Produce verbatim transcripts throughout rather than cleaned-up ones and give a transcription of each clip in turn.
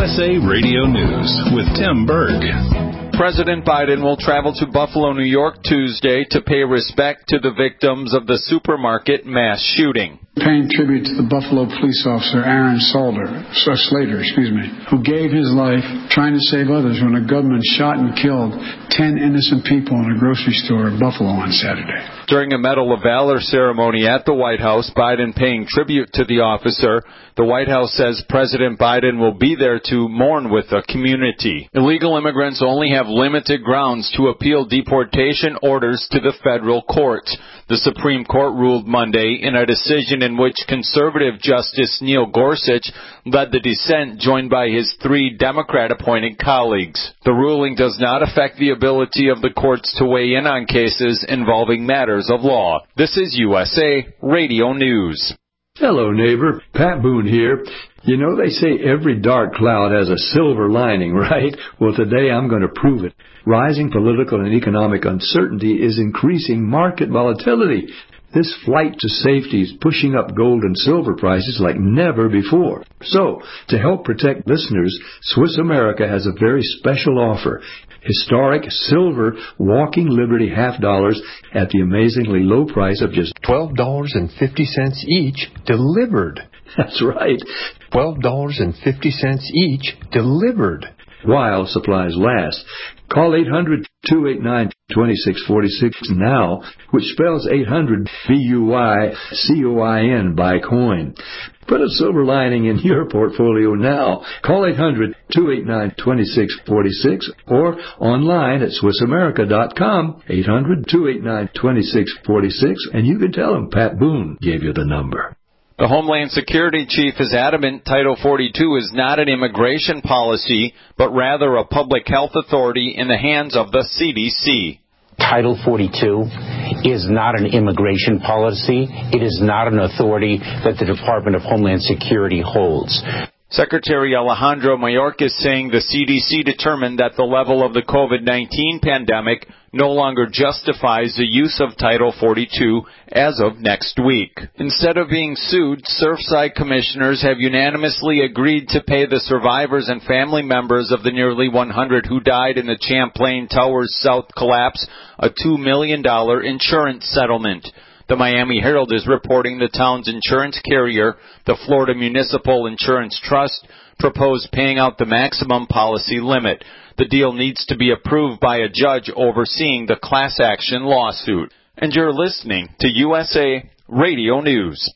S A Radio News with Tim Berg. President Biden will travel to Buffalo, New York Tuesday to pay respect to the victims of the supermarket mass shooting. Paying tribute to the Buffalo police officer Aaron Salter, uh, Slater, excuse me, who gave his life trying to save others when a gunman shot and killed ten innocent people in a grocery store in Buffalo on Saturday. During a Medal of Valor ceremony at the White House, Biden paying tribute to the officer. The White House says President Biden will be there to mourn with the community. Illegal immigrants only have limited grounds to appeal deportation orders to the federal courts. The Supreme Court ruled Monday in a decision in which conservative Justice Neil Gorsuch led the dissent, joined by his three Democrat-appointed colleagues. The ruling does not affect the ability of the courts to weigh in on cases involving matters of law. This is U S A Radio News. Hello, neighbor. Pat Boone here. You know, they say every dark cloud has a silver lining, right? Well, today I'm going to prove it. Rising political and economic uncertainty is increasing market volatility. This flight to safety is pushing up gold and silver prices like never before. So, to help protect listeners, Swiss America has a very special offer. Historic silver Walking Liberty half dollars at the amazingly low price of just twelve dollars and fifty cents each, delivered. That's right. twelve dollars and fifty cents each, delivered. While supplies last. Call eight hundred, two eight nine, two six four six now, which spells eight hundred B U Y C O I N, buy coin. Put a silver lining in your portfolio now. Call eight hundred, two eight nine, two six four six or online at Swiss America dot com, eight hundred, two eight nine, two six four six, and you can tell them Pat Boone gave you the number. The Homeland Security Chief is adamant Title forty-two is not an immigration policy, but rather a public health authority in the hands of the C D C. Title forty-two is not an immigration policy. It is not an authority that the Department of Homeland Security holds. Secretary Alejandro Mayorkas saying the C D C determined that the level of the COVID nineteen pandemic no longer justifies the use of Title forty-two as of next week. Instead of being sued, Surfside commissioners have unanimously agreed to pay the survivors and family members of the nearly one hundred who died in the Champlain Towers South collapse a two million dollars insurance settlement. The Miami Herald is reporting the town's insurance carrier, the Florida Municipal Insurance Trust, proposed paying out the maximum policy limit. The deal needs to be approved by a judge overseeing the class action lawsuit. And you're listening to U S A Radio News.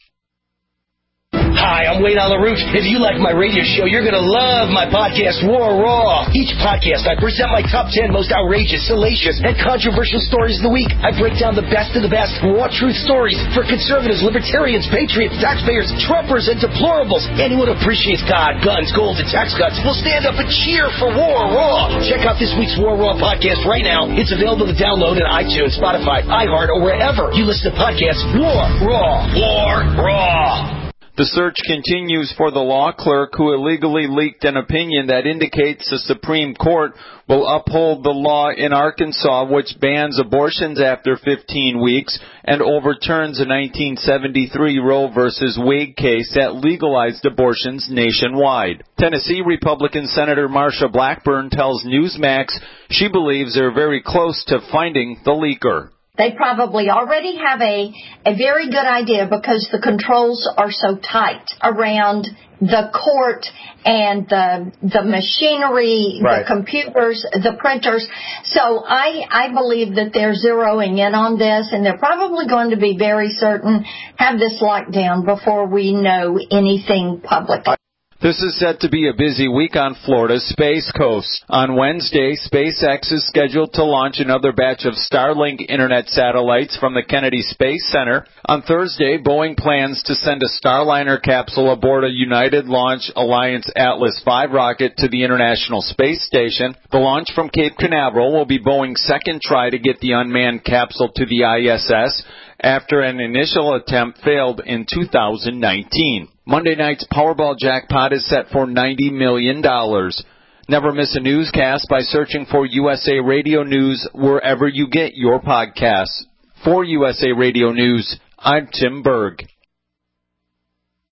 Hi, I'm Wayne on the Roof. If you like my radio show, you're going to love my podcast, War Raw. Each podcast, I present my top ten most outrageous, salacious, and controversial stories of the week. I break down the best of the best raw truth stories for conservatives, libertarians, patriots, taxpayers, Trumpers, and deplorables. Anyone who appreciates God, guns, gold, and tax cuts will stand up and cheer for War Raw. Check out this week's War Raw podcast right now. It's available to download in iTunes, Spotify, iHeart, or wherever you listen to podcasts. War Raw. War Raw. The search continues for the law clerk who illegally leaked an opinion that indicates the Supreme Court will uphold the law in Arkansas which bans abortions after fifteen weeks and overturns a nineteen seventy-three Roe v. Wade case that legalized abortions nationwide. Tennessee Republican Senator Marsha Blackburn tells Newsmax she believes they're very close to finding the leaker. They probably already have a, a very good idea because the controls are so tight around the court and the the machinery, right. The computers, the printers. So I, I believe that they're zeroing in on this, and they're probably going to be very certain, have this locked down before we know anything public. This is set to be a busy week on Florida's Space Coast. On Wednesday, SpaceX is scheduled to launch another batch of Starlink internet satellites from the Kennedy Space Center. On Thursday, Boeing plans to send a Starliner capsule aboard a United Launch Alliance Atlas five rocket to the International Space Station. The launch from Cape Canaveral will be Boeing's second try to get the unmanned capsule to the I S S after an initial attempt failed in two thousand nineteen. Monday night's Powerball jackpot is set for ninety million dollars. Never miss a newscast by searching for U S A Radio News wherever you get your podcasts. For U S A Radio News, I'm Tim Berg.